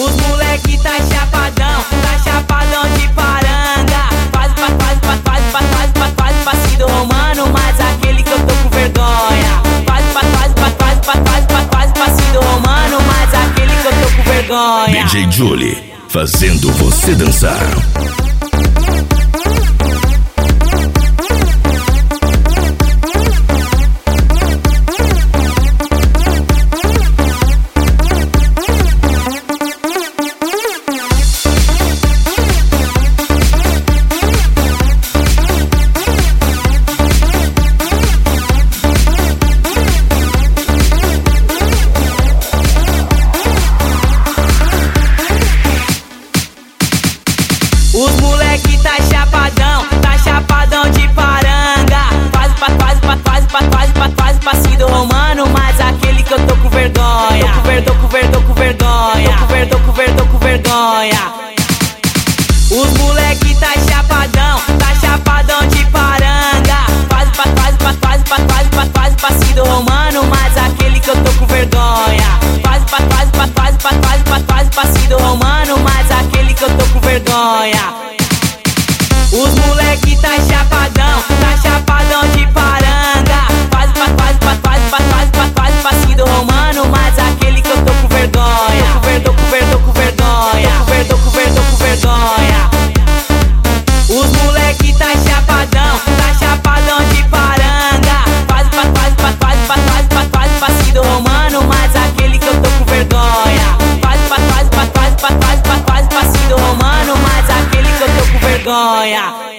Os moleque tá chapadão de paranga. Faz passinho do Romano, mas aquele que eu tô com vergonha. Faz passinho do Romano, mas aquele que eu tô com vergonha. DJ Julie, fazendo você dançar. Os moleque tá chapadão de paranga. Faz passinho do Romano, mas aquele que eu tô com vergonha. Tô com vergonha. Os moleque tá chapadão de paranga. Faz passinho do Romano, mas aquele que eu tô com vergonha. Faz passinho do Romano, mas aquele que eu tô com vergonha. Os moleque tá chapadão de paranga. Faz passinho do Romano, mas aquele que eu tô com vergonha. Tô com vergonha. Os moleque tá chapadão de paranga. Faz passinho do Romano, mas aquele que eu tô com vergonha. Faz passinho do Romano, mas aquele que eu tô com vergonha.